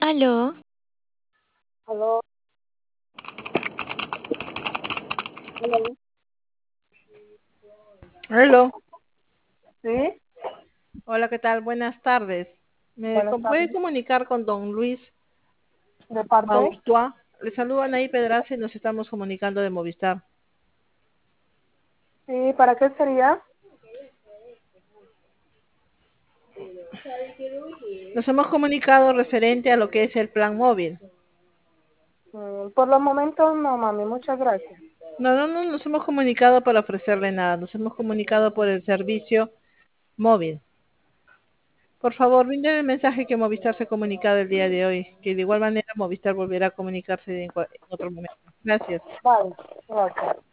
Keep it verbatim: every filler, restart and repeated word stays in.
Aló, Aló, aló. Hello. Sí, Hola, ¿qué tal? Buenas tardes. ¿Me buenas co- puede tardes. comunicar con don Luis ¿De parte? Maustua? Le saluda Anaí Pedraza y nos estamos comunicando de Movistar. Sí, ¿para qué sería? Nos hemos comunicado referente a lo que es el plan móvil. Mm, por los momentos no, mami, muchas gracias. No, no, no nos hemos comunicado para ofrecerle nada. Nos hemos comunicado por el servicio móvil. Por favor, brinde el mensaje que Movistar se ha comunicado el día de hoy, que de igual manera Movistar volverá a comunicarse en cua- en otro momento. Gracias. Vale, gracias.